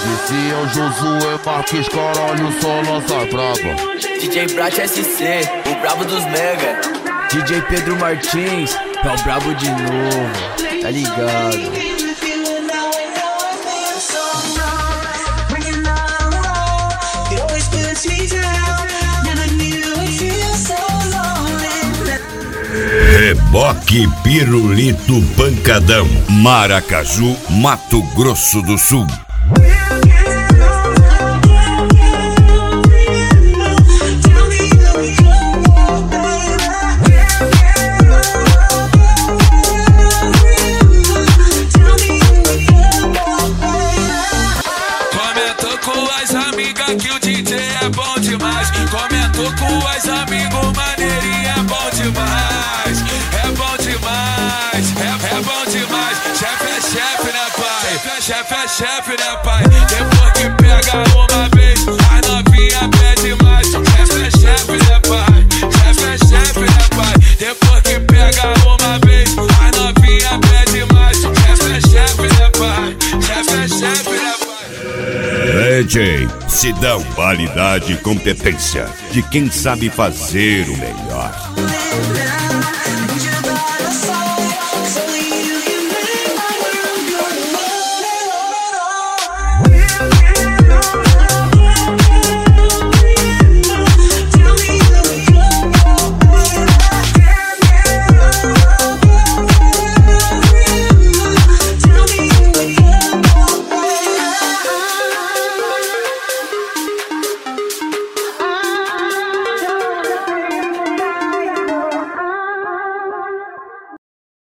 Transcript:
Esse é o Josué Marques, caralho, só lança braba. DJ Brat SC, o brabo dos mega. DJ Pedro Martins, é o brabo de novo, tá ligado? Reboque Pirulito Pancadão, Maracaju, Mato Grosso do Sul. Comentou com as amigas que o DJ é bom demais. Comentou com as amigos, maneirinha é bom demais. É bom demais, é bom demais. Chefe é chefe, né, pai? Chefe é chefe, né, pai? Depois que pega uma vez, a novinha pede mais. Chefe é chefe, né, pai? Chefe é chefe, né, pai? Depois que pega uma vez, a novinha pede mais. Chefe é chefe, né, pai? Chefe é chefe, né, pai? DJ Sidão, qualidade e competência de quem sabe fazer o melhor.